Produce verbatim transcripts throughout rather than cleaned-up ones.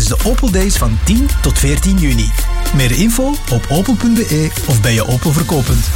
tijdens de Opel Days van tien tot veertien juni. Meer info op opel punt b e of bij je Opel verkooppunt.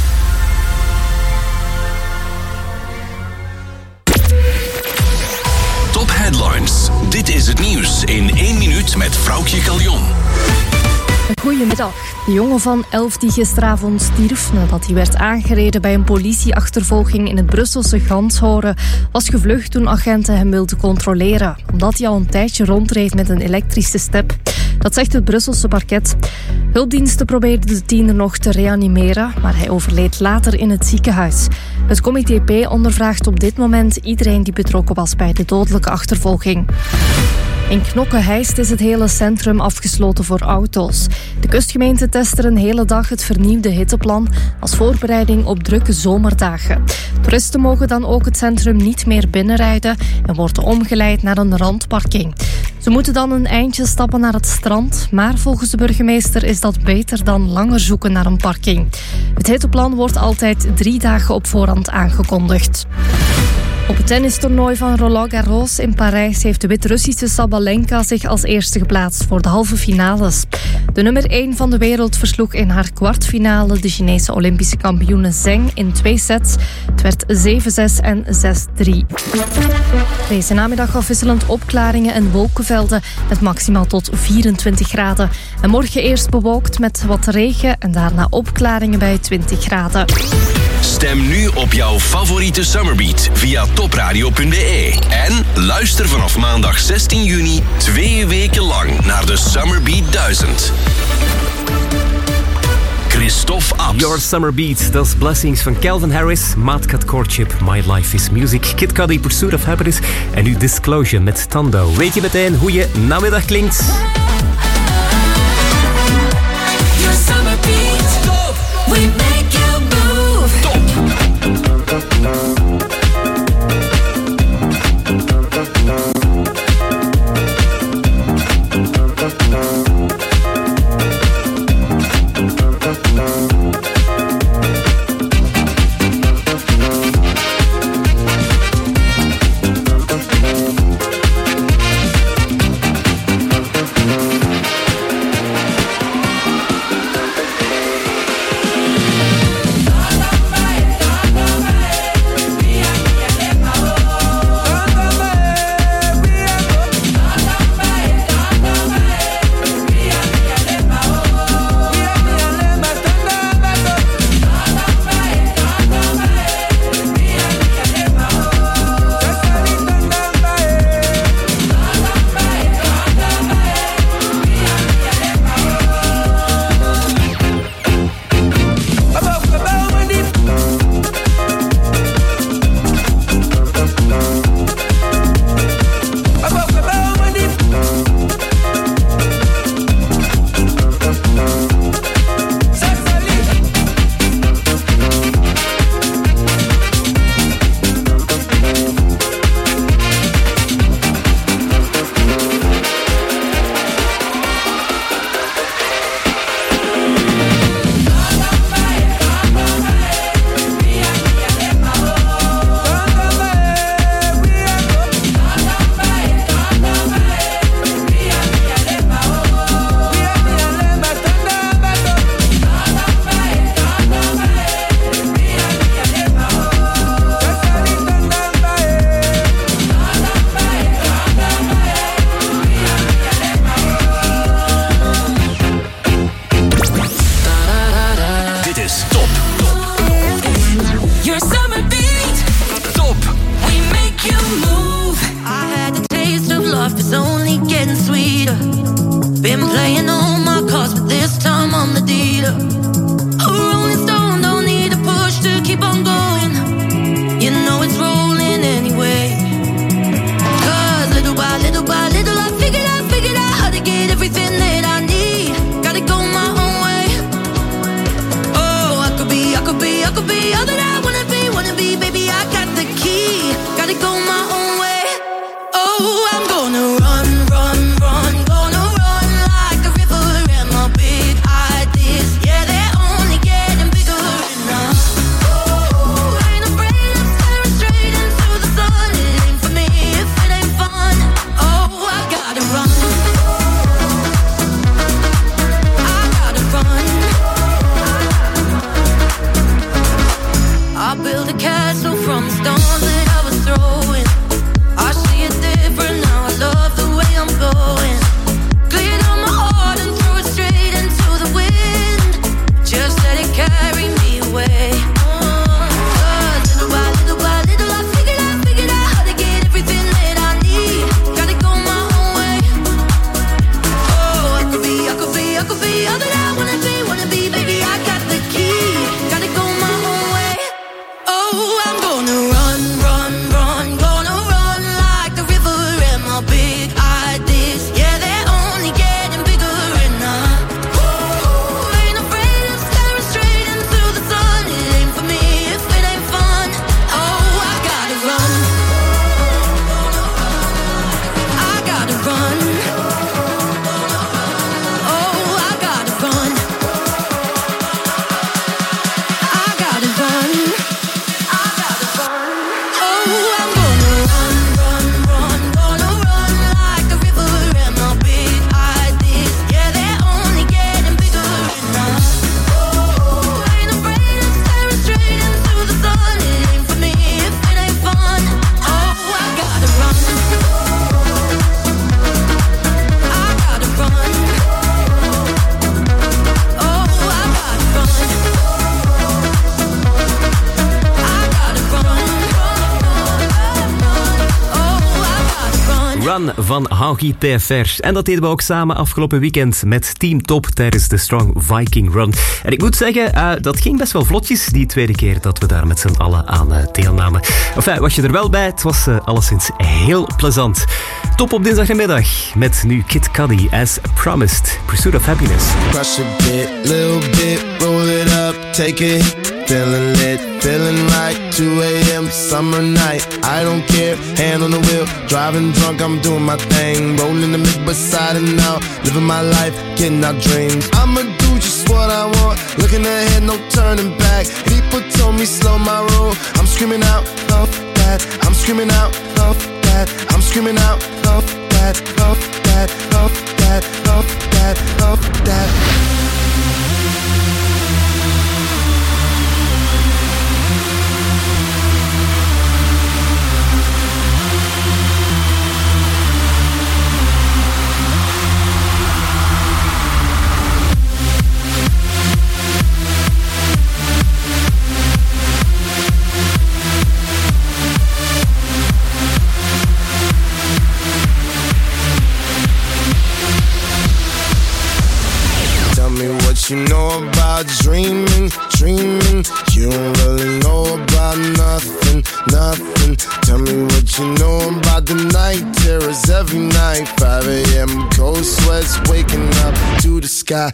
Top Headlines. Dit is het nieuws in één minuut met Vroukje Caljon. Goedemiddag. De jongen van elf die gisteravond stierf nadat hij werd aangereden bij een politieachtervolging in het Brusselse Ganshoren, was gevlucht toen agenten hem wilden controleren, omdat hij al een tijdje rondreed met een elektrische step. Dat zegt het Brusselse parket. Hulpdiensten probeerden de tiener nog te reanimeren, maar hij overleed later in het ziekenhuis. Het comité P ondervraagt op dit moment iedereen die betrokken was bij de dodelijke achtervolging. In Knokke-Heist is het hele centrum afgesloten voor auto's. De kustgemeente test er een hele dag het vernieuwde hitteplan als voorbereiding op drukke zomerdagen. Toeristen mogen dan ook het centrum niet meer binnenrijden en worden omgeleid naar een randparking. Ze moeten dan een eindje stappen naar het strand, maar volgens de burgemeester is dat beter dan langer zoeken naar een parking. Het hitteplan wordt altijd drie dagen op voorhand aangekondigd. Op het tennistoernooi van Roland Garros in Parijs heeft de Wit-Russische Sabalenka zich als eerste geplaatst voor de halve finales. De nummer één van de wereld versloeg in haar kwartfinale de Chinese Olympische kampioene Zheng in twee sets. Het werd zeven zes en zes drie. Deze namiddag afwisselend opklaringen en wolkenvelden met maximaal tot vierentwintig graden. En morgen eerst bewolkt met wat regen en daarna opklaringen bij twintig graden. Stem nu op jouw favoriete Summerbeat via topradio punt b e. En luister vanaf maandag zestien juni twee weken lang naar de Summerbeat duizend. Christophe Abs. Your Summer Beat, dat is Blessings van Calvin Harris, Madcat Courtship, My Life is Music, Kid Cudi, Pursuit of Happiness en nu Disclosure met Tando. Weet je meteen hoe je namiddag klinkt? Your Summer Beat, we make you move. Top. Oh, I'm gonna run, run, run, gonna run like a river. Run van Haughey P F R. En dat deden we ook samen afgelopen weekend met Team Top tijdens de Strong Viking Run. En ik moet zeggen, uh, dat ging best wel vlotjes die tweede keer dat we daar met z'n allen aan uh, deelnamen. Enfin, was je er wel bij? Het was uh, alleszins heel plezant. Top op dinsdagmiddag met nu Kid Cudi as Promised, Pursuit of Happiness. Crush a bit, little bit, roll it up, take it. Feeling lit, feeling right, two a.m. summer night. I don't care, hand on the wheel, driving drunk, I'm doing my thing. Rolling the mid beside and now, living my life, getting our dreams. I'ma do just what I want, looking ahead, no turning back. People told me slow my roll, I'm screaming out, love that. I'm screaming out, love that. I'm screaming out, love that, love that, love that, love that, love that. What you know about dreaming, dreaming. You don't really know about nothing, nothing. Tell me what you know about the night terrors every night. five a.m. cold sweats waking up to the sky.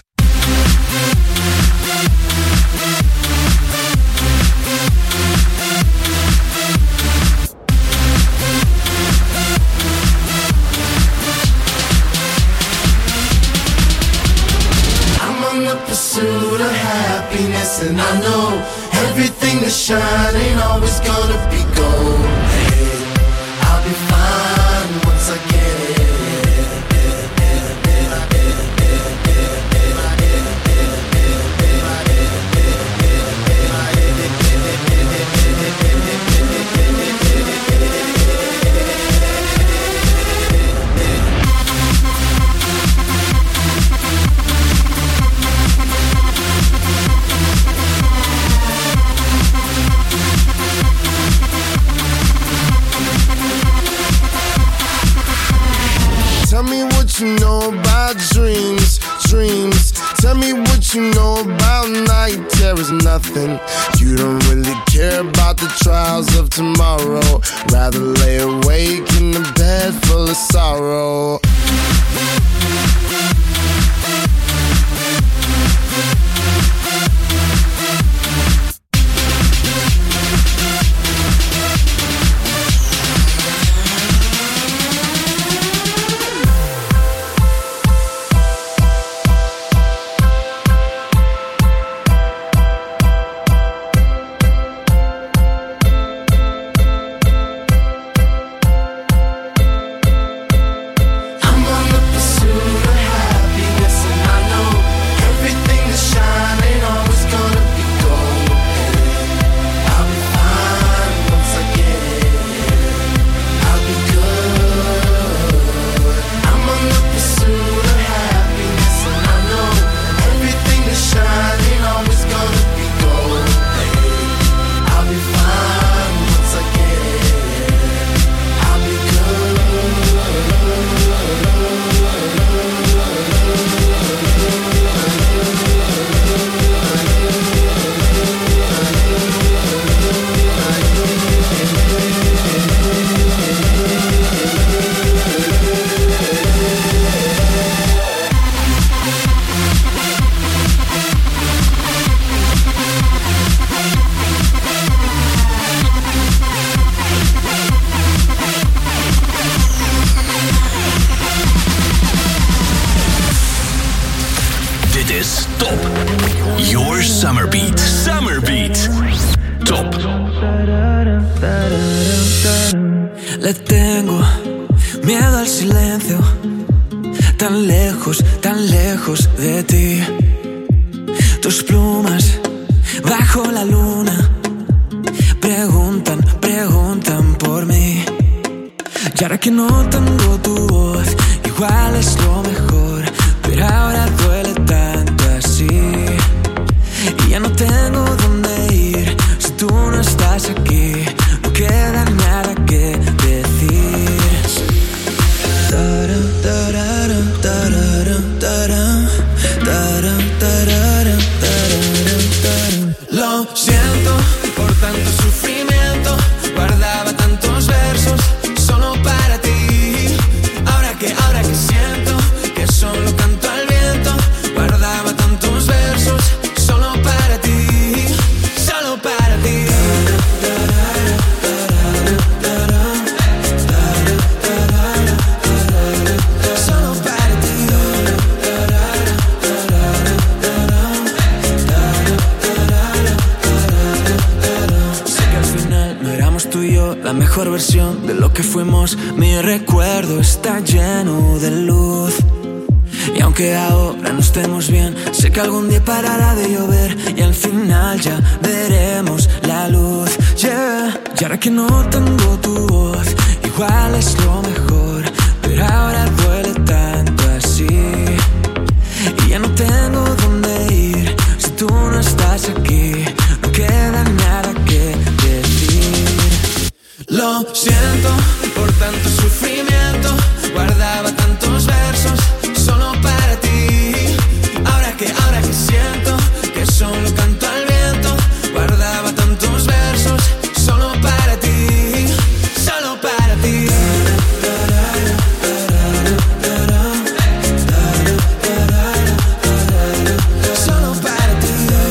Pursuit of happiness, and I know everything that shine ain't always gonna be gold. Hey, I'll be fine once I get it. Tell me what you know about dreams, dreams. Tell me what you know about night terrors, nothing. You don't really care about the trials of tomorrow. Rather lay awake in the bed full of sorrow. Le tengo miedo al silencio, tan lejos, tan lejos de ti. Tus plumas bajo la luna preguntan, preguntan por mí. Y ahora que no tengo tu voz, igual es lo mejor, pero ahora duele tanto así. Y ya no tengo dónde ir si tú no estás aquí. No queda nada que decir. versión de lo que fuimos. Mi recuerdo está lleno de luz. Y aunque ahora no estemos bien, sé que algún día parará de llover y al final ya veremos la luz, yeah. Y ahora que no tengo tu voz, igual es lo mejor, pero ahora duele tanto así. Y ya no tengo dónde ir, si tú no estás aquí, no queda nada que decir. Lo siento por tanto sufrimiento, guardaba tantos versos solo para ti. Ahora que, ahora que siento que solo canto al viento, guardaba tantos versos solo para ti, solo para ti. Solo para ti.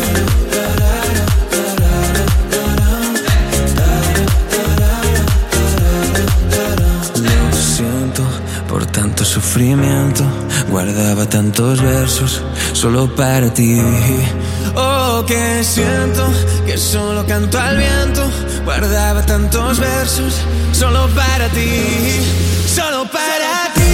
Lo siento por tanto sufrimiento, guardaba tantos versos solo para ti. Oh, que siento que solo canto al viento, guardaba tantos versos solo para ti, solo para ti.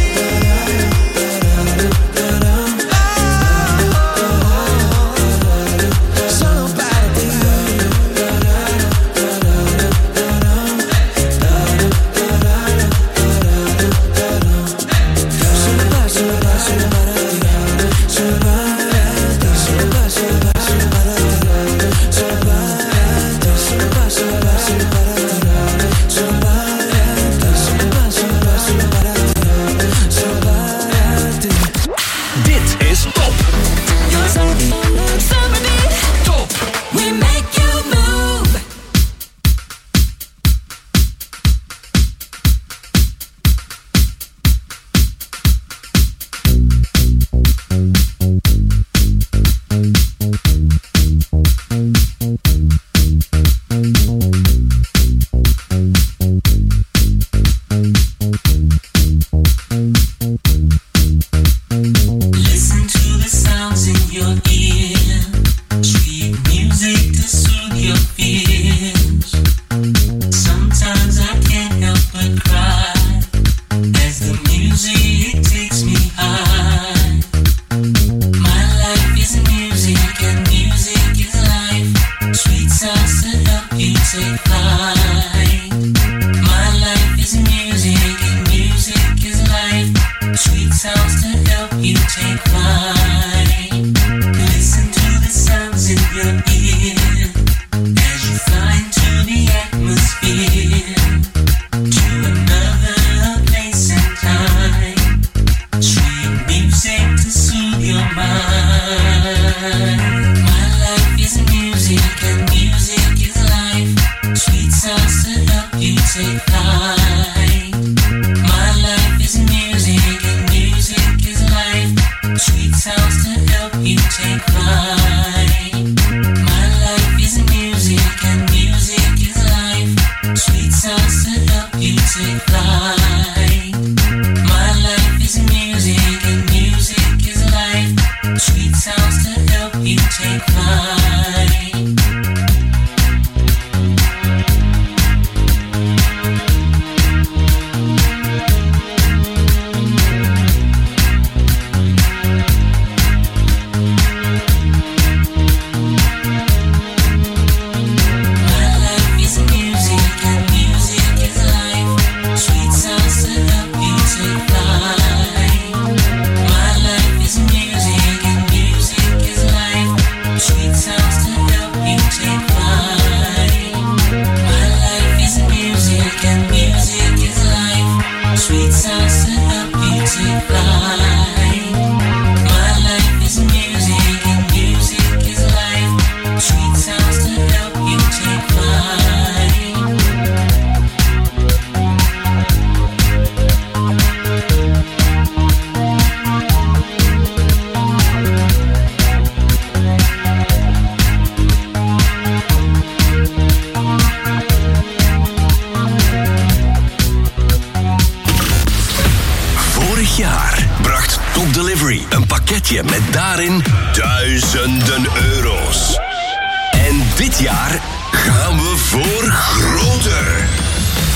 Met daarin duizenden euro's. En dit jaar gaan we voor groter.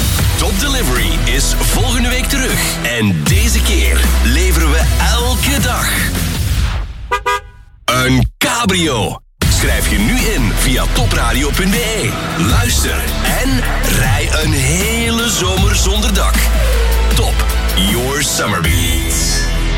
Top Delivery is volgende week terug. En deze keer leveren we elke dag een cabrio. Schrijf je nu in via topradio punt be. Luister en rij een hele zomer zonder dak. Top, your summer beats.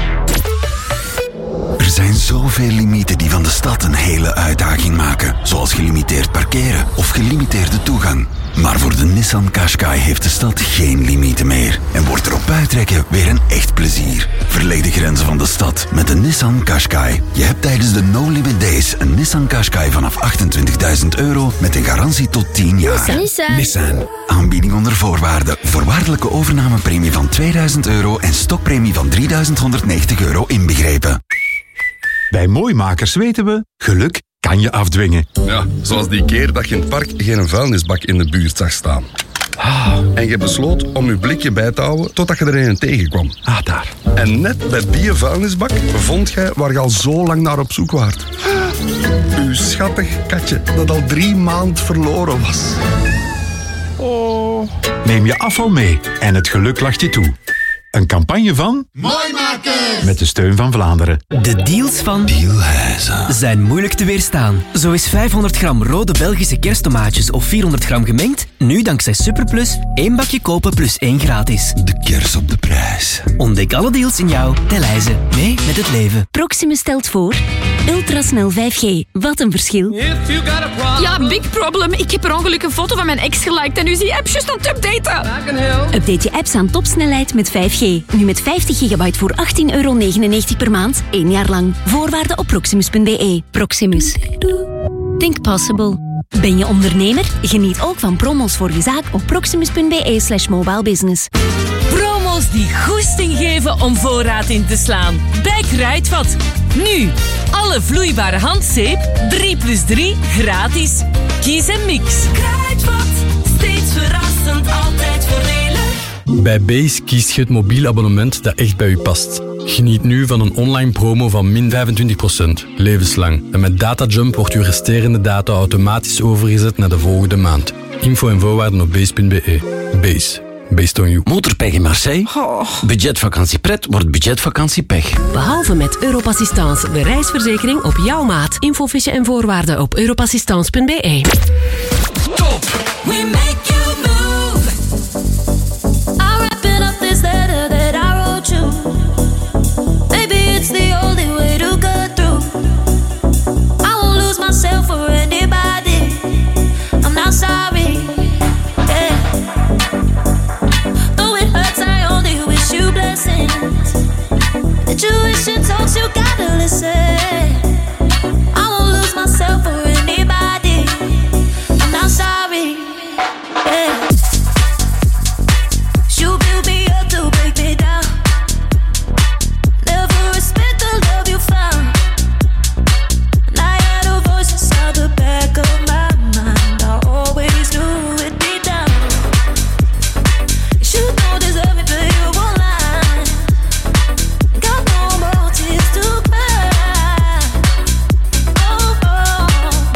Er zijn zoveel limieten die van de stad een hele uitdaging maken. Zoals gelimiteerd parkeren of gelimiteerde toegang. Maar voor de Nissan Qashqai heeft de stad geen limieten meer. En wordt erop uittrekken weer een echt plezier. Verleg de grenzen van de stad met de Nissan Qashqai. Je hebt tijdens de No Limit Days een Nissan Qashqai vanaf achtentwintigduizend euro met een garantie tot tien jaar. Nissan. Nissan. Aanbieding onder voorwaarden. Voorwaardelijke overnamepremie van tweeduizend euro en stokpremie van drieduizend honderdnegentig euro inbegrepen. Bij Mooimakers weten we, geluk kan je afdwingen. Ja, zoals die keer dat je in het park geen vuilnisbak in de buurt zag staan. En je besloot om je blikje bij te houden totdat je er een tegenkwam. Ah, daar. En net bij die vuilnisbak vond jij waar je al zo lang naar op zoek waart. Uw schattig katje dat al drie maanden verloren was. Oh. Neem je afval mee en het geluk lacht je toe. Een campagne van Mooimakers met de steun van Vlaanderen. De deals van Dealhuizen zijn moeilijk te weerstaan. Zo is vijfhonderd gram rode Belgische kersttomaatjes of vierhonderd gram gemengd nu dankzij Superplus één bakje kopen plus één gratis. De kers op de prijs. Ontdek alle deals in jouw Delhaize. Mee met het leven. Proximus stelt voor ultrasnel vijf G. Wat een verschil. Ja, big problem. Ik heb per ongeluk een foto van mijn ex geliked en nu is die app juist aan het updaten. Update je apps aan topsnelheid met vijf G. Nu met vijftig gigabyte voor achttien euro negenennegentig per maand, één jaar lang. Voorwaarden op proximus punt be. Proximus. Think possible. Ben je ondernemer? Geniet ook van promos voor je zaak op proximus punt be slash mobile business. Promos die goesting geven om voorraad in te slaan. Bij Kruidvat. Nu, alle vloeibare handzeep, drie plus drie gratis. Kies en mix. Kruidvat, steeds verrassend, altijd voordelig. Bij Base kiest je het mobiel abonnement dat echt bij u past. Geniet nu van een online promo van min vijfentwintig procent, levenslang. En met DataJump wordt uw resterende data automatisch overgezet naar de volgende maand. Info en voorwaarden op base punt be. Base. Based on you. Motorpech in Marseille? Oh. Budgetvakantiepret wordt budgetvakantiepech. Behalve met Europassistance, de reisverzekering op jouw maat. Infofiche en voorwaarden op europassistance punt be. Top! We make you move. I'm wrapping up this letter that I wrote you. Maybe it's the only way to get through. I won't lose myself for anybody. I'm not sorry. Yeah. Though it hurts, I only wish you blessings. The tuition talks, you gotta listen. I won't lose myself for anybody. I'm not sorry. Yeah. You build me up to break me down. Never respect the love you found. And I had a voice inside the back of my mind. I always knew it'd be down. You don't deserve me, but you won't lie. Got no more tears to cry. Oh, oh.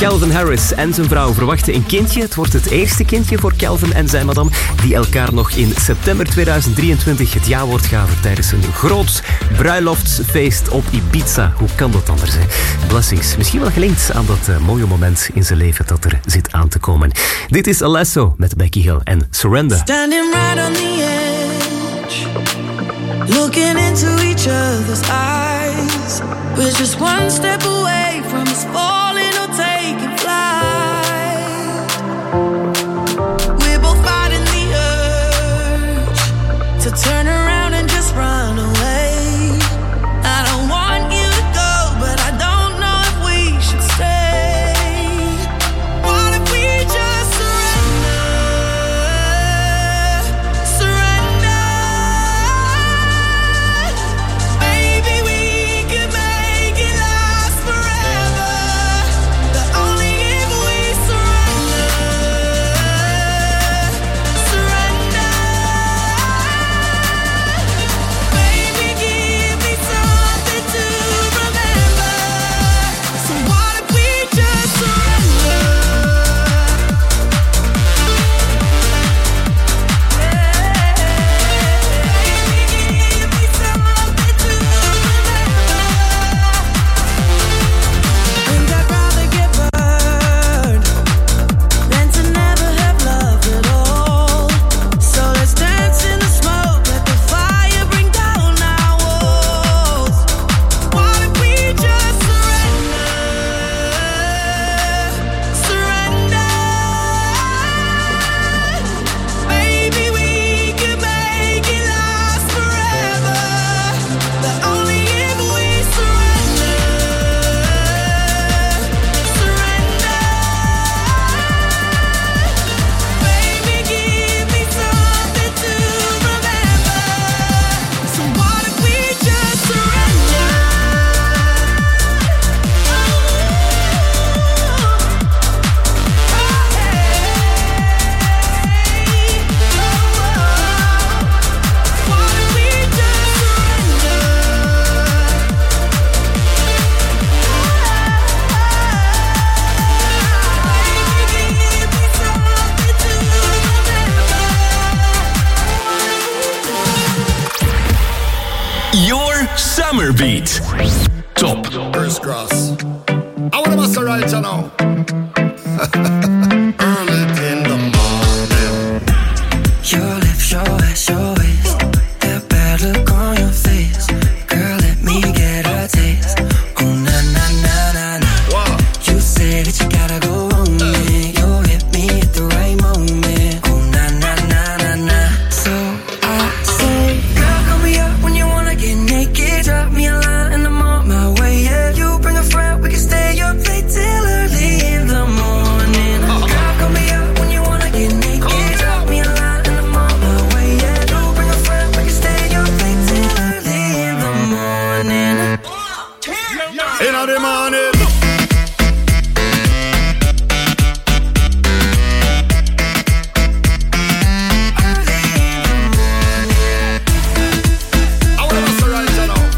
Calvin Harris en zijn vrouw verwachten een kindje. Het wordt het eerste kindje voor Calvin en zijn madame, die elkaar nog in september tweeduizend drieëntwintig het jawoord gaven tijdens een groot bruiloftsfeest op Ibiza. Hoe kan dat anders, hè? Blessings. Misschien wel gelinkt aan dat uh, mooie moment in zijn leven dat er zit aan te komen. Dit is Alesso met Becky Hill en Surrender. Standing right on the edge, looking into each other's eyes. We're just one step away from us falling or taking flight. We're both fighting the urge to turn around and just run away. I don't want you to go, but I don't know if we should stay. What if we just surrender? Surrender. Maybe we could make it last forever. But only if we surrender. Surrender. Baby, give me something to remember. So what if we just surrender? And I'd rather get burned than to never have loved at all. So let's dance in the smoke, let the fire bring down our walls. What if we just surrender? Surrender. Maybe we could make it last forever. But only if we surrender. Surrender. Baby, give me something to remember. So what if we just surrender? What if we just surrender? Your Summer Beat. Top. Crisscross. I want to master right you now. Early in the morning. Your lips, your ass, your waist. That bad look on your face. Girl, let me get a taste. Oh, na, na, na, na, na. You say that you gotta go on me. You hit me at the right moment. Oh, na, na, na, na, na. So I say, girl, call me up when you wanna get naked. Drop me a line and I'm on my way. Yeah, you bring a friend, we can stay up late till early in the morning. Girl, call me up when you wanna get naked. Drop me a line and I'm on my way. Yeah, you bring a friend, we can stay up late till early in the morning. In the morning. I want to master right you now.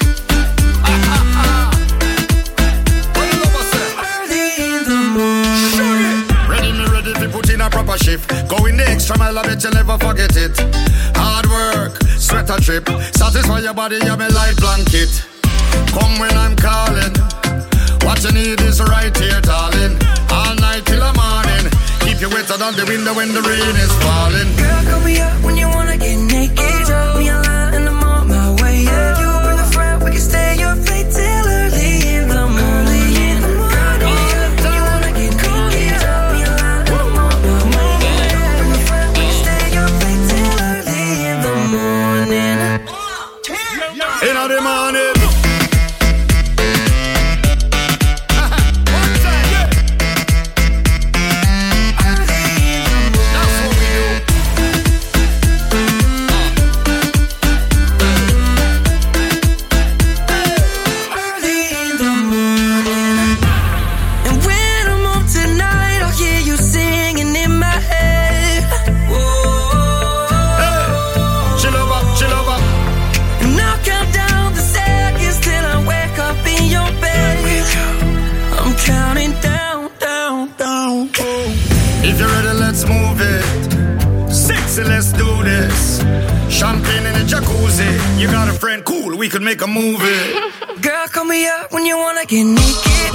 What you love us say? Early in the morning. Ready, me ready to put in a proper shift. Going the extra mile, I bet you never forget it. Hard work, sweat a trip. Satisfy your body, you're my light blanket. Come when I'm calling. What you need is right here, darling. All night till the morning. Keep you wetter than the window when the rain is falling. Girl, call me up when you wanna get naked. Drop me a line and I'm on my way. Yeah, you bring a friend, we can stay up late till early in the morning. Girl, call me up when you wanna get naked. Drop me a line and I'm on my way. Yeah, you bring a friend, we can stay up late till early in the morning. In the morning. Early in the morning. That's what we do. If you're ready, let's move it. Sexy, let's do this. Champagne in the jacuzzi. You got a friend, cool, we could make a movie. Girl, call me up when you wanna get naked.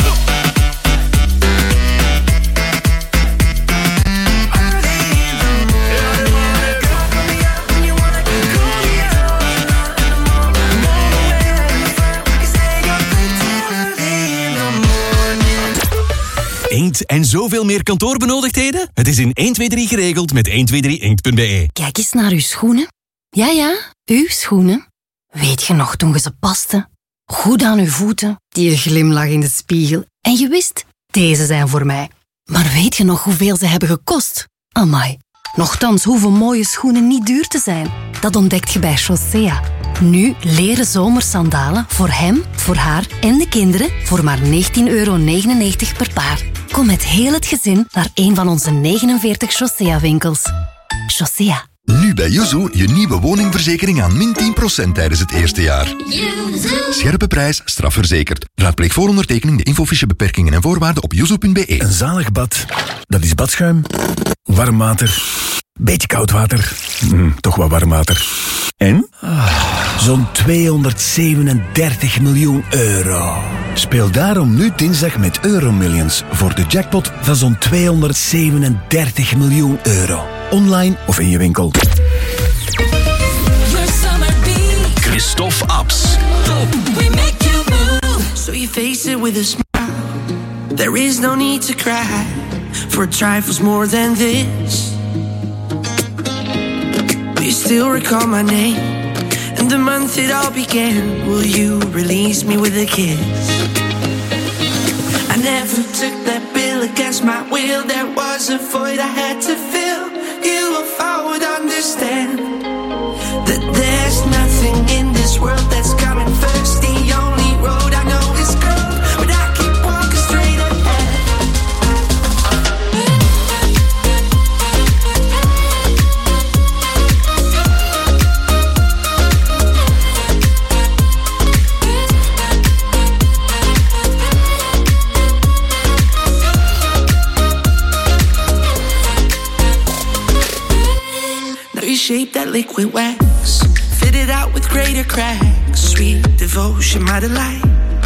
Inkt en zoveel meer kantoorbenodigdheden? Het is in één twee drie geregeld met één twee drie inkt punt b e. Kijk eens naar uw schoenen. Ja, ja, uw schoenen. Weet je nog toen je ze paste? Goed aan uw voeten, die glimlach in de spiegel. En je wist, deze zijn voor mij. Maar weet je nog hoeveel ze hebben gekost? Amai. Nochtans hoeven mooie schoenen niet duur te zijn. Dat ontdekt je bij Chaussea. Nu leren zomersandalen voor hem, voor haar en de kinderen voor maar negentien euro negenennegentig per paar. Kom met heel het gezin naar een van onze negenenveertig Chaussea-winkels. Chaussea. Nu bij Yuzu je nieuwe woningverzekering aan min tien procent tijdens het eerste jaar. Scherpe prijs, strafverzekerd. Raadpleeg voor ondertekening de infofiche beperkingen en voorwaarden op yuzu punt b e. Een zalig bad, dat is badschuim, warm water, beetje koud water, mm, toch wat warm water. En? Ah, zo'n tweehonderdzevenendertig miljoen euro. Speel daarom nu dinsdag met Euromillions voor de jackpot van zo'n tweehonderdzevenendertig miljoen euro. Online of in je winkel. Christophe Abs. We make you move, so you face it with a smile. There is no need to cry for trifles more than this. You still recall my name and the month it all began. Will you release me with a kiss? I never took that bill against my will. There was a void I had to fill. You, if I would understand that there's nothing in this world that's coming first. The only road I know is curved, but I keep walking straight ahead. Shape that liquid wax, fit it out with greater cracks. Sweet devotion, my delight.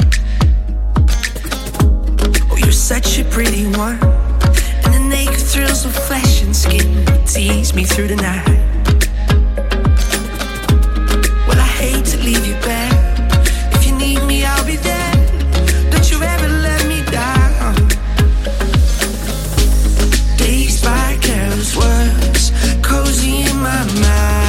Oh, you're such a pretty one, and the naked thrills of flesh and skin tease me through the night. Well, I hate to leave you back. If you need me, I'll be there. Don't you ever let me down. Dazed by careless words, cozy in my mind.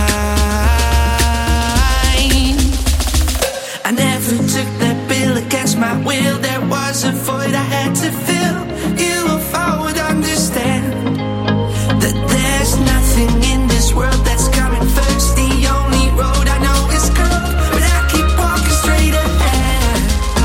I never took that bill against my will. There was a void I had to fill. You, if I would understand that there's nothing in this world that's coming first. The only road I know is curved, but I keep walking straight ahead.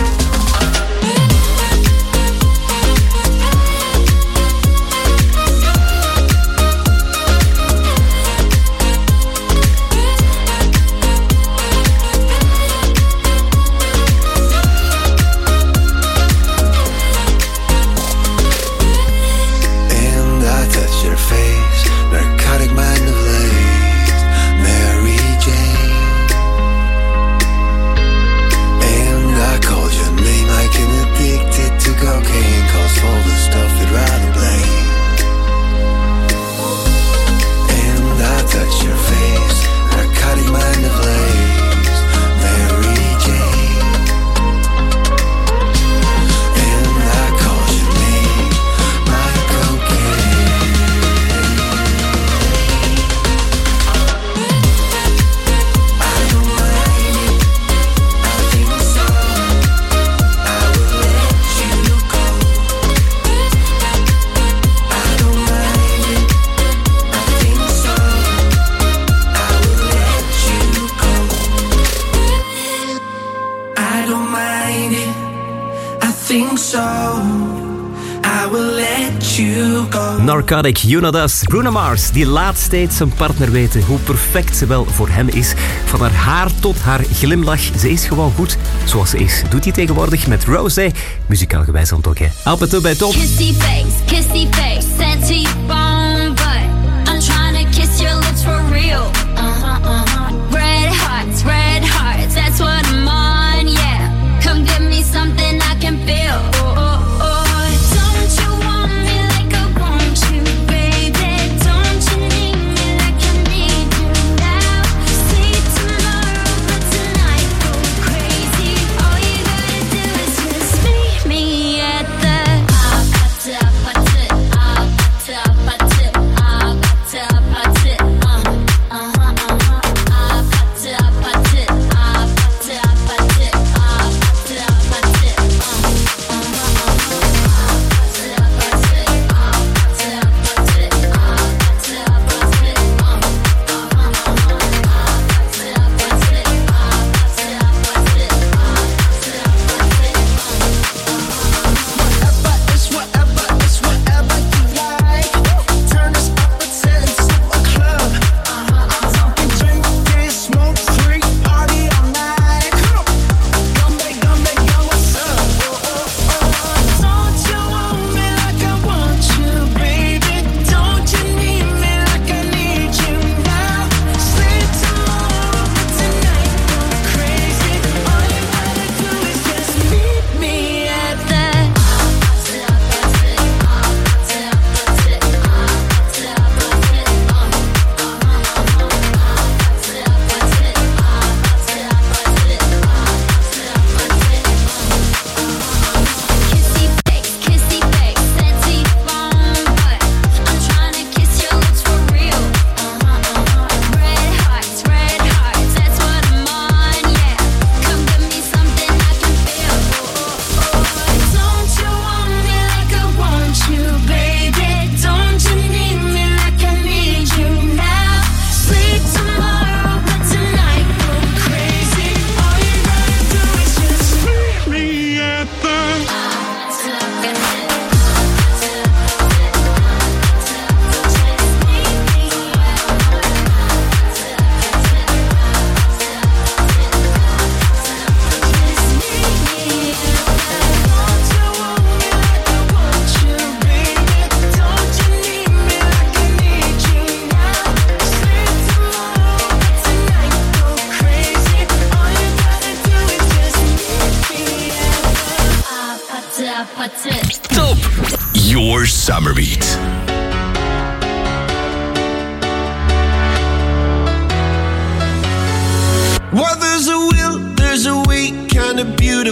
Narcotic, You Not Us. Bruno Mars, die laat steeds zijn partner weten hoe perfect ze wel voor hem is. Van haar haar tot haar glimlach. Ze is gewoon goed zoals ze is. Doet hij tegenwoordig met Rosé. Muzikaal gewijs dan toch, hè. Alpe bij top. Kissy face, kissy face, sexy bomb.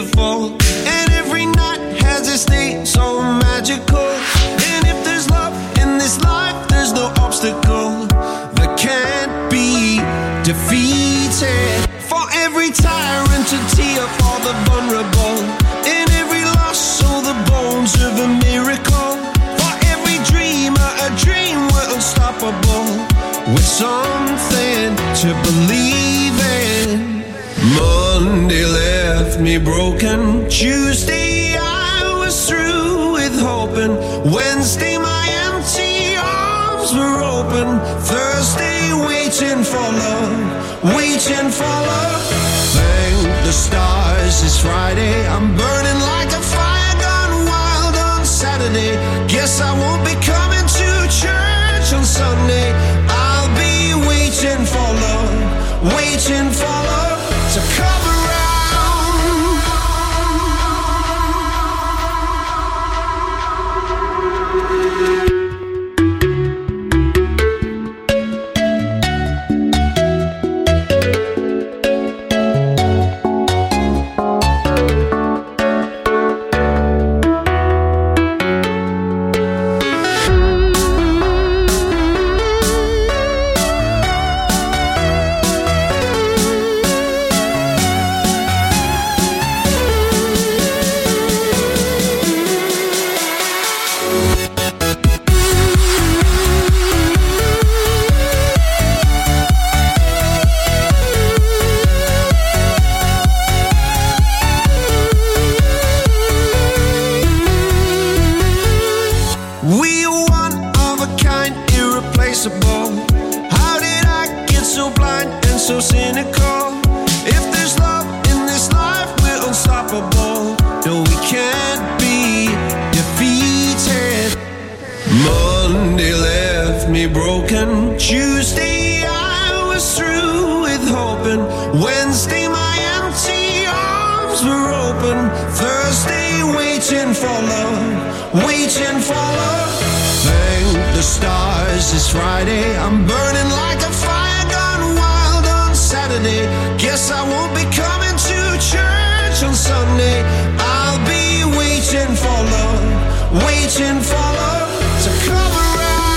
beautiful. And every night has its day so magical. And if there's love in this life, there's no obstacle that can't be defeated. For every tyrant to tear for the vulnerable. In every loss, so the bones of a miracle. For every dreamer, a dream we're unstoppable. With something to believe in. Monday left me broken. Tuesday I was through with hoping. Wednesday my empty arms were open. Thursday waiting for love, waiting for love. Thank the stars it's Friday. I'm burning like a fire gone wild on Saturday. Guess I won't be coming to church on Sunday. I'll be waiting for love, waiting for love to come around. We are one of a kind, irreplaceable. How did I get so blind and so cynical? If there's love in this life, we're unstoppable. No, we can't be defeated. Monday left me broken. Tuesday I was through with hoping. Wednesday my empty arms were open. Thursday waiting for love, waiting for love. Thank the stars it's Friday. I'm burning like a fire gone wild on Saturday. Guess I won't be coming to church on Sunday. I'll be waiting for love, waiting for love to come around.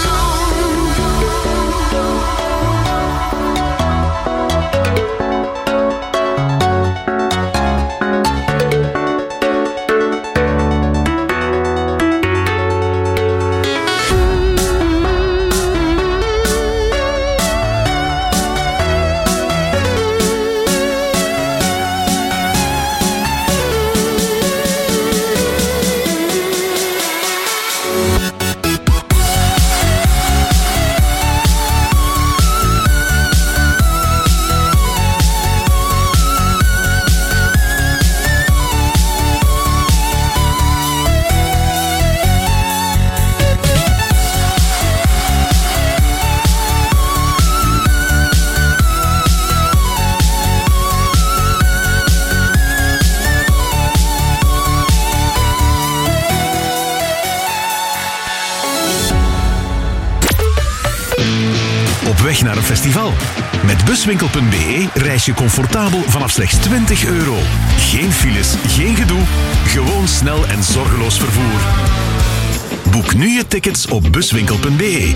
Weg naar een festival. Met buswinkel punt b e reis je comfortabel vanaf slechts twintig euro. Geen files, geen gedoe, gewoon snel en zorgeloos vervoer. Boek nu je tickets op buswinkel punt b e.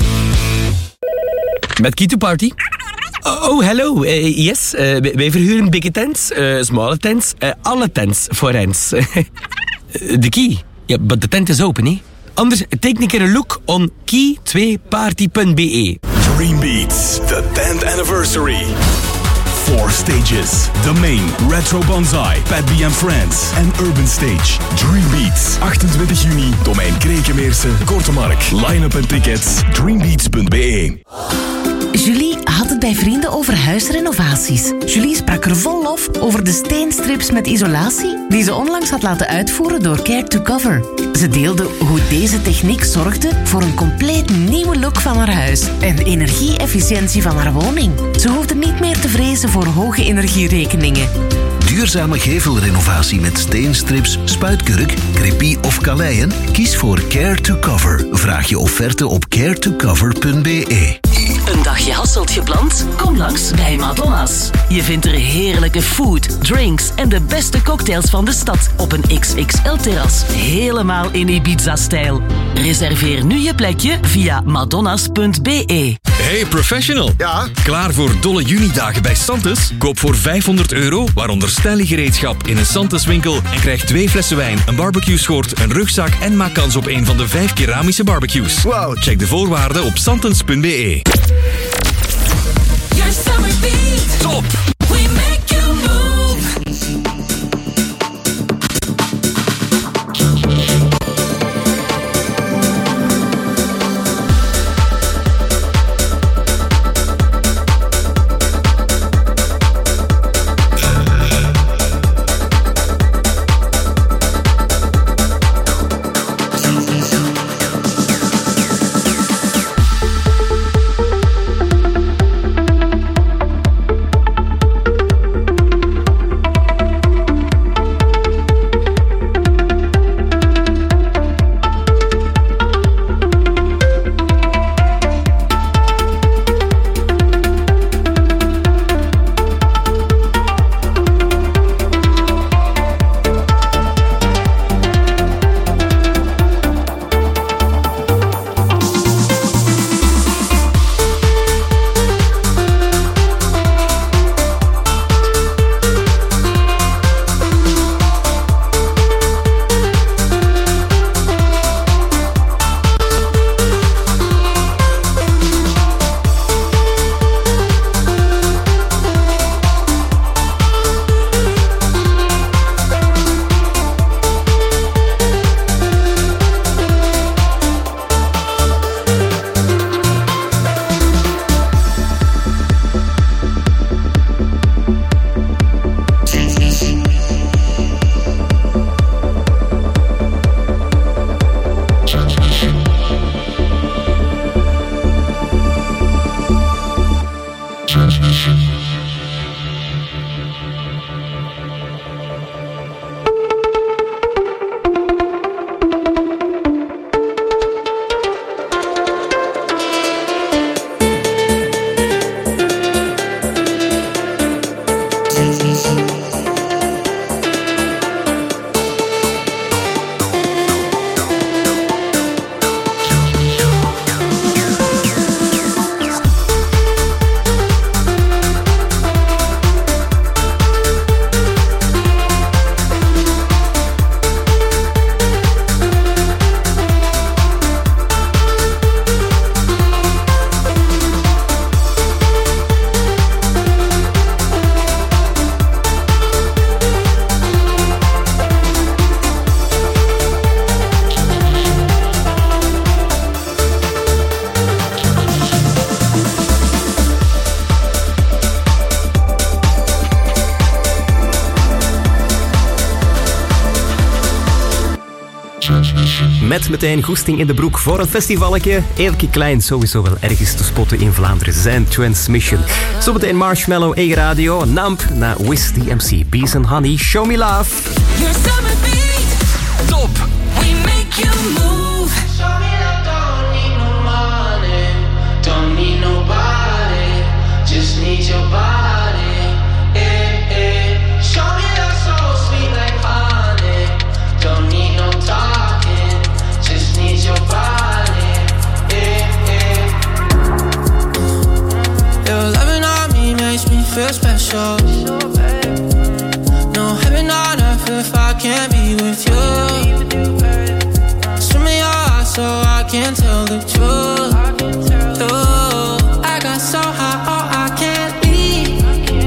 Met Kito Party? Oh, oh hello. Uh, yes, uh, wij verhuren big tents, uh, small tents, uh, alle tents voor rents. De key. Ja, yeah, but de tent is open, hè? Anders, take een keer een look on key twee party punt b e. Dream Beats, the tenth anniversary. Four stages. The Main, Retro Banzai, Pat B and Friends en Urban Stage. Dream Beats, achtentwintig juni, Domein Krekenmeersen, Kortemark. Line-up en tickets, dreambeats punt b e. Julie had het bij vrienden over huisrenovaties. Julie sprak er vol lof over de steenstrips met isolatie die ze onlangs had laten uitvoeren door Care to Cover. Ze deelde hoe deze techniek zorgde voor een compleet nieuwe look van haar huis en de energie-efficiëntie van haar woning. Ze hoefde niet meer te vrezen voor hoge energierekeningen. Duurzame gevelrenovatie met steenstrips, spuitkurk, crepie of kaleien? Kies voor Care to Cover. Vraag je offerte op care to cover punt b e. Een dag dagje Hasselt gepland? Kom langs bij Madonna's. Je vindt er heerlijke food, drinks en de beste cocktails van de stad op een X X L-terras. Helemaal in Ibiza-stijl. Reserveer nu je plekje via madonnas punt b e. Hey professional. Ja? Klaar voor dolle junidagen bij Santos? Koop voor vijfhonderd euro, waaronder stylegereedschap in een Santos winkel en krijg twee flessen wijn, een barbecue-schort, een rugzak en maak kans op een van de vijf keramische barbecues. Wow. Check de voorwaarden op santos punt b e. Your summer beat. Top. We make you move. Met meteen goesting in de broek voor een festivalletje. Eelke Klein sowieso wel ergens te spotten in Vlaanderen. Zijn Transmission. Zometeen Marshmallow, E-Radio, Namp, na Wiz D M C, Bees and Honey, Show Me Love. Your summer beat. Top. We make you move. Show me love, don't need no money. Don't need nobody. Just need your body. Eh, eh. Show me love so sweet like honey. Don't need no talking. Just need your body. Eh, eh. Your loving on me makes me feel special. No heaven on earth if I can't be with you. Swim in your eyes so I can tell the truth. Ooh, I got so high, oh I can't leave.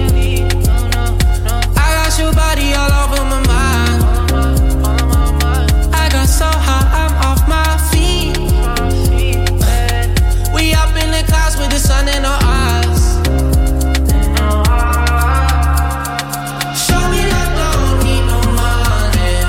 I got your body all over my mind. I got so high, I'm off my feet. We up in the clouds with the sun in our eyes. Show me love, don't need no money.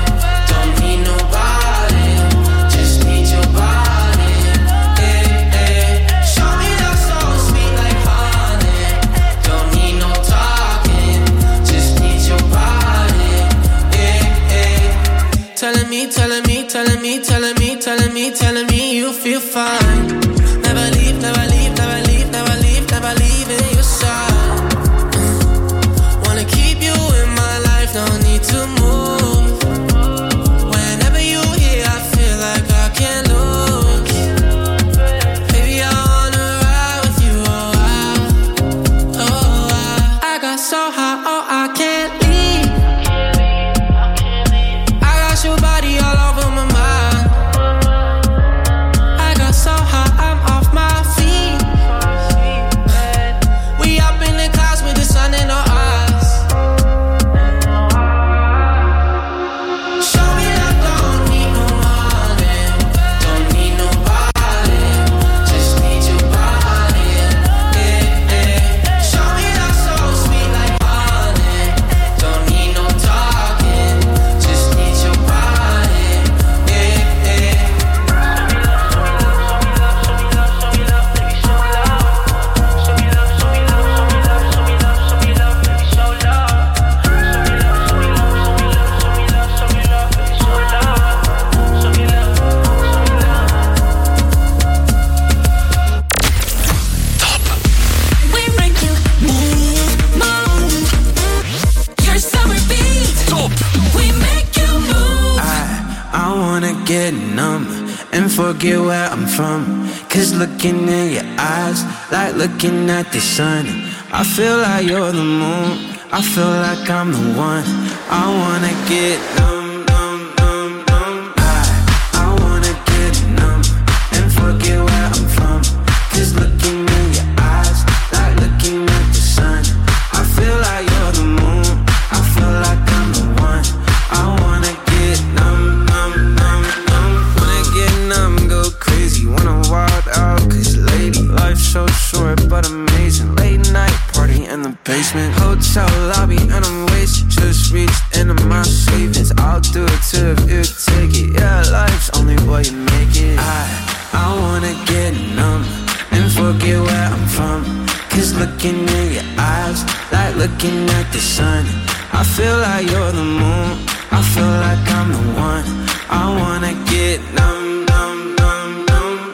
get numb and forget where I'm from. Cause looking in your eyes, like looking at the sun. I feel like you're the moon, I feel like I'm the one. I wanna get numb, numb, numb, numb. I, I wanna get numb and forget where I'm from. Cause looking in your eyes, like looking at the sun. I feel like you're the moon, I feel like I'm the one. I wanna get numb, numb, numb, numb. Wanna get numb, go crazy, wanna wild out. Cause lady, life's so short but amazing. Late night party in the basement, hotel lobby and I'm wasted. Just reached into my savings, I'll do it too if you take it. Yeah, life's only what you make it. I, I wanna get numb and forget where I'm from. Cause looking in your eyes, like looking at the sun. I feel like you're the moon, I feel like I'm the one. I wanna get numb, numb, numb, numb.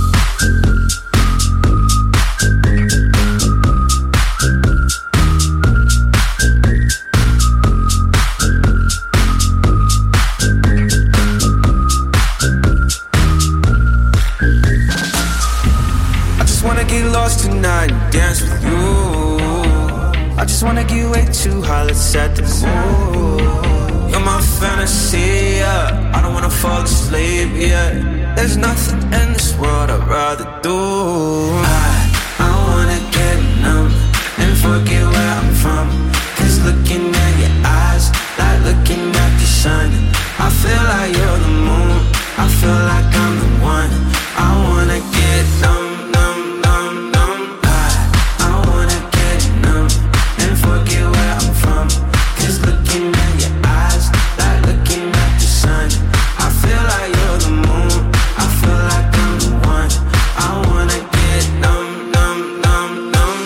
I just wanna get lost tonight and dance with you. I just wanna get way too high, let's set the mood. You're my fantasy, yeah. I don't wanna fall asleep, yeah. There's nothing in this world I'd rather do. I, I wanna get numb and forget where I'm from. Cause looking at your eyes, like looking at the sun. I feel like you're the moon, I feel like I'm the one. I wanna get numb, numb, numb, numb. I, I wanna get numb and forget where I'm from. Cause looking at your eyes, like looking at the sun. I feel like you're the moon, I feel like I'm the one. I wanna get numb, numb, numb, numb.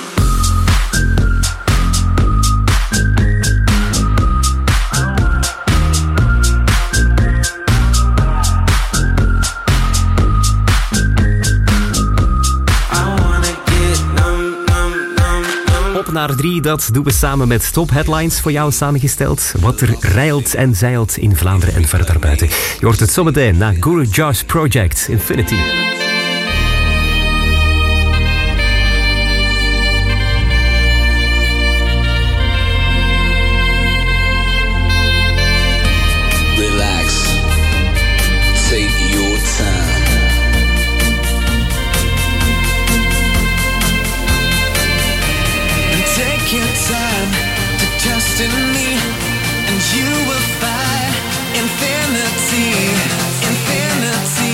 Op naar drie, dat doen we samen met Top Headlines voor jou samengesteld. Wat er rijlt en zeilt in Vlaanderen en verder daarbuiten. Je hoort het zometeen na Guru Josh Project Infinity. Relax, take your time. Take your time to trust in me, and you will find infinity, infinity.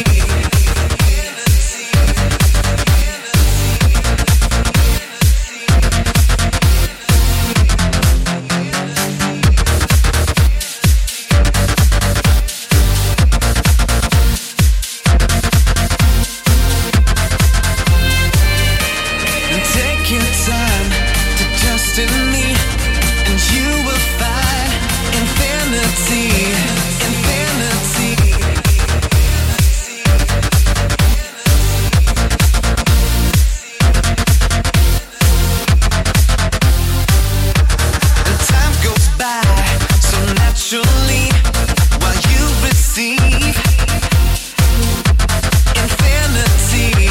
Take your time to trust in me, and you will find infinity, infinity. And time goes by so naturally while you receive infinity.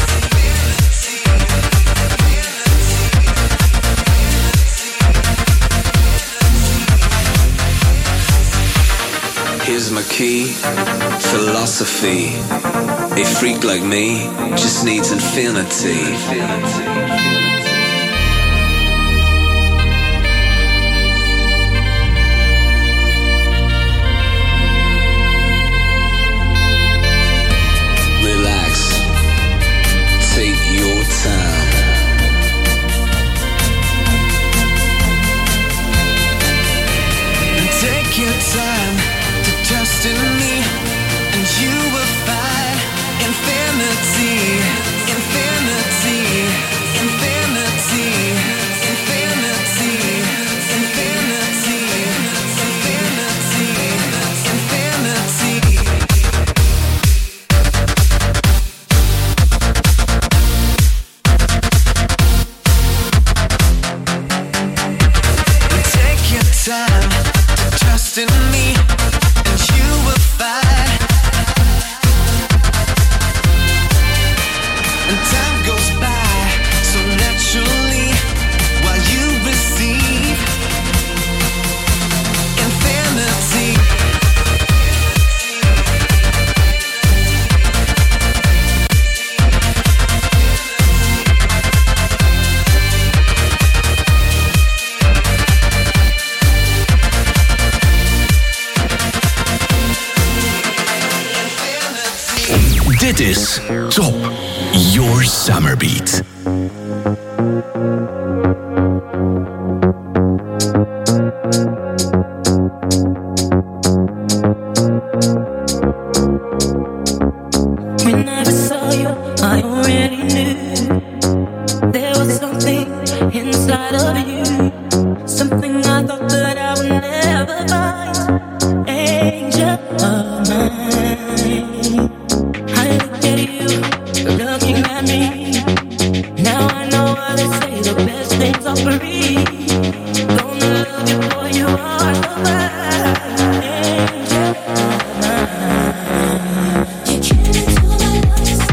Here's my key, philosophy. A freak like me just needs infinity. Relax, take your time. Take your time to trust in me, and you will find infinity, infinity, infinity. is Top Your Summer Beat. When I saw you, I already knew there was something inside of you, something I thought that I would never find. Angel of mine, I look at you, you're looking at me. Now I know why they say the best things are free. Gonna love you, boy, you are so fine. Angel of mine, you came into my life.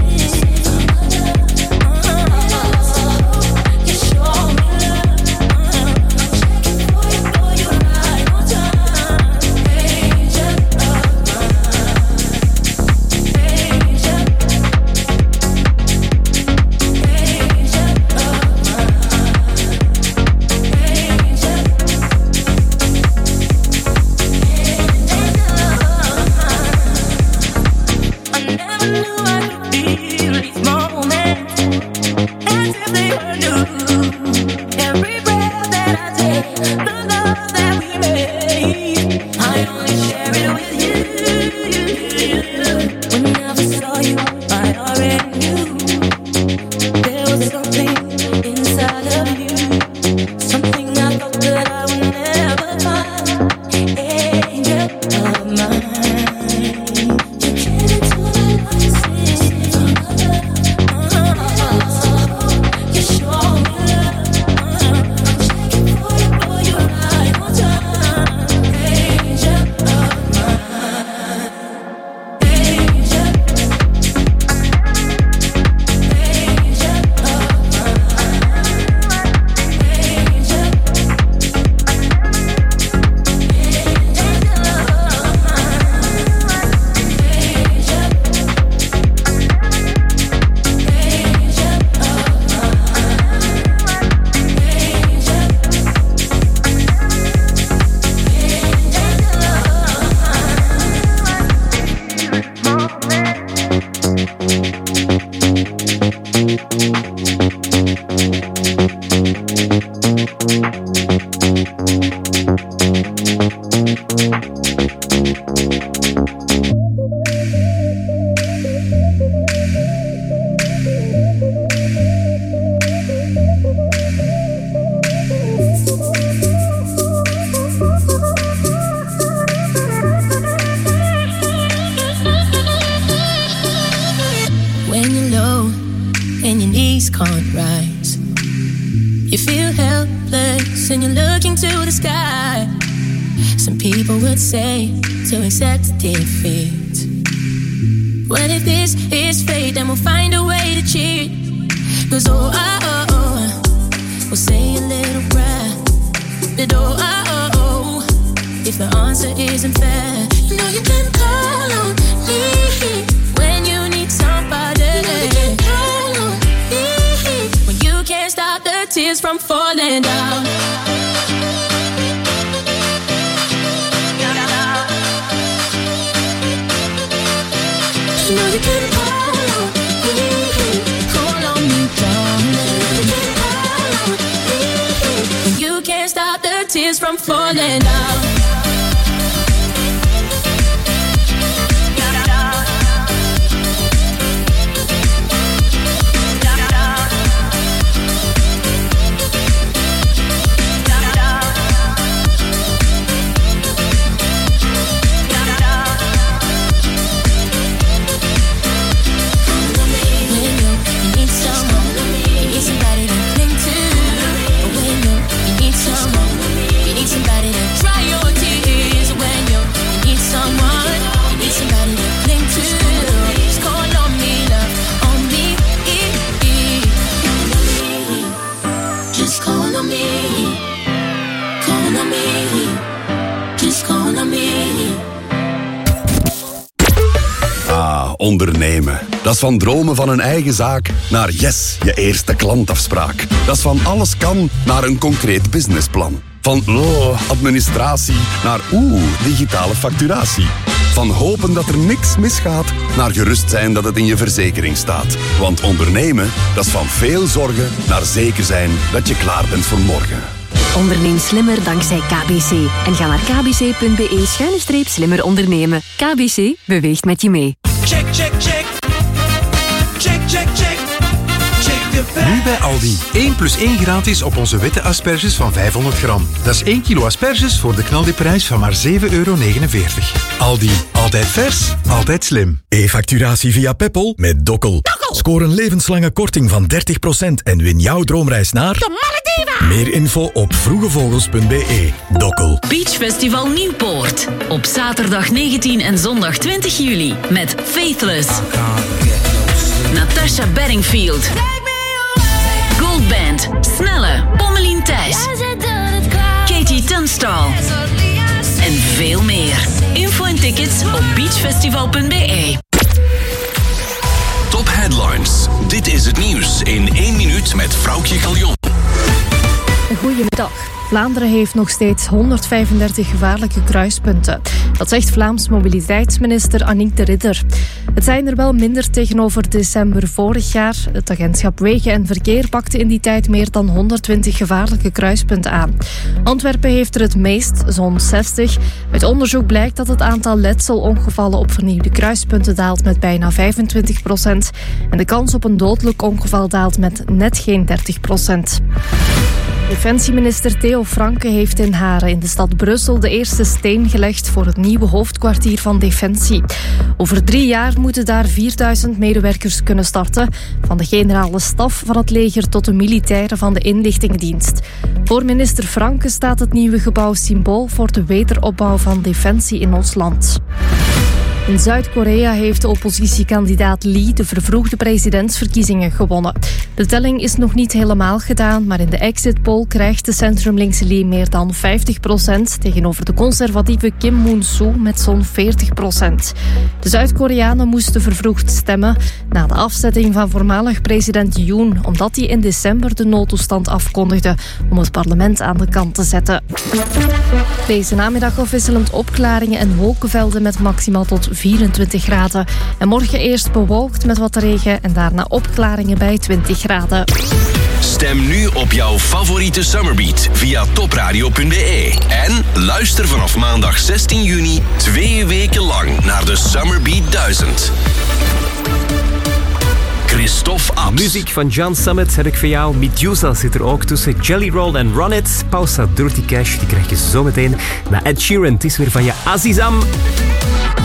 Ondernemen. Dat is van dromen van een eigen zaak naar yes, je eerste klantafspraak. Dat is van alles kan naar een concreet businessplan. Van oh, administratie naar oeh, digitale facturatie. Van hopen dat er niks misgaat, naar gerust zijn dat het in je verzekering staat. Want ondernemen, dat is van veel zorgen naar zeker zijn dat je klaar bent voor morgen. Onderneem slimmer dankzij K B C. En ga naar kbc.be schuine streep slimmer ondernemen. K B C beweegt met je mee. Check, check, check. Check, check, check. Check de prijs. Nu bij Aldi. één plus één gratis op onze witte asperges van vijfhonderd gram. Dat is één kilo asperges voor de knaldiprijs van maar zeven euro negenenveertig. Aldi. Altijd vers, altijd slim. E-facturatie via Peppol met Dokkel. Scoor een levenslange korting van dertig procent en win jouw droomreis naar... De Malediven! Meer info op vroegevogels punt b e. Dokkel. Beach Festival Nieuwpoort. Op zaterdag negentien en zondag twintig juli. Met Faithless. Natasha Bedingfield. Goldband. Snelle. Pommelien Thijs. Katie Tunstall. En veel meer. Info en tickets op beachfestival punt b e. Top Headlines. Dit is het nieuws in één minuut met Vroukje Galjon. Goedemiddag. Vlaanderen heeft nog steeds honderdvijfendertig gevaarlijke kruispunten. Dat zegt Vlaams mobiliteitsminister Annick de Ridder. Het zijn er wel minder tegenover december vorig jaar. Het agentschap Wegen en Verkeer pakte in die tijd meer dan honderdtwintig gevaarlijke kruispunten aan. Antwerpen heeft er het meest, zo'n zestig. Uit onderzoek blijkt dat het aantal letselongevallen op vernieuwde kruispunten daalt met bijna vijfentwintig procent. En de kans op een dodelijk ongeval daalt met net geen dertig procent. Defensieminister Theo Franke heeft in Haren in de stad Brussel de eerste steen gelegd voor het nieuwe hoofdkwartier van Defensie. Over drie jaar moeten daar vierduizend medewerkers kunnen starten, van de generale staf van het leger tot de militairen van de inlichtingendienst. Voor minister Franke staat het nieuwe gebouw symbool voor de wederopbouw van Defensie in ons land. In Zuid-Korea heeft de oppositiekandidaat Lee de vervroegde presidentsverkiezingen gewonnen. De telling is nog niet helemaal gedaan, maar in de exit poll krijgt de centrumlinkse Lee meer dan vijftig procent tegenover de conservatieve Kim Moon-soo met zo'n veertig procent. De Zuid-Koreanen moesten vervroegd stemmen na de afzetting van voormalig president Yoon, omdat hij in december de noodtoestand afkondigde om het parlement aan de kant te zetten. Deze namiddag afwisselend opklaringen en wolkenvelden met maximaal tot vierentwintig graden. En morgen eerst bewolkt met wat regen en daarna opklaringen bij twintig graden. Stem nu op jouw favoriete Summerbeat via topradio punt b e. En luister vanaf maandag zestien juni twee weken lang naar de Summerbeat duizend. Christophe Abs. Muziek van John Summit heb ik voor jou. Medusa zit er ook tussen. Jelly Roll en Run It. Pausa Dirty Cash, die krijg je zo meteen. Na Ed Sheeran, het is weer van je Azizam.